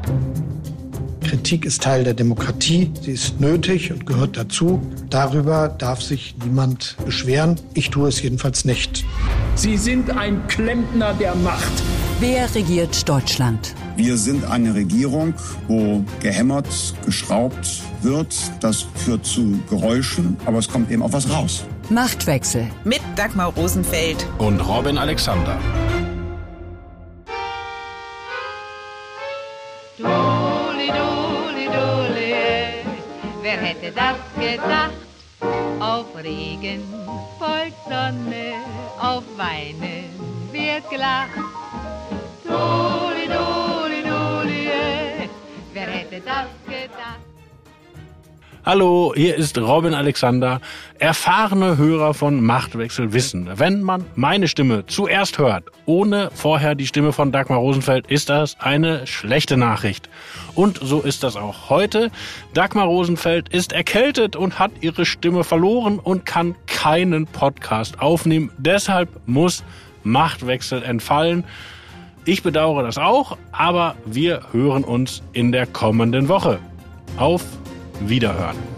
Kritik ist Teil der Demokratie, sie ist nötig und gehört dazu. Darüber darf sich niemand beschweren. Ich tue es jedenfalls nicht. Sie sind ein Klempner der Macht. Wer regiert Deutschland? Wir sind eine Regierung, wo gehämmert, geschraubt wird. Das führt zu Geräuschen, aber es kommt eben auch was raus. Machtwechsel. Mit Dagmar Rosenfeld und Robin Alexander. Doli, doli, doli, wer hätte das gedacht? Auf Regen folgt Sonne, auf Weinen wird gelacht. Doli, doli, doli, wer hätte das gedacht? Hallo, hier ist Robin Alexander. Erfahrene Hörer von Machtwechsel wissen, wenn man meine Stimme zuerst hört, ohne vorher die Stimme von Dagmar Rosenfeld, ist das eine schlechte Nachricht. Und so ist das auch heute. Dagmar Rosenfeld ist erkältet und hat ihre Stimme verloren und kann keinen Podcast aufnehmen. Deshalb muss Machtwechsel entfallen. Ich bedauere das auch, aber wir hören uns in der kommenden Woche. Auf Wiederhören.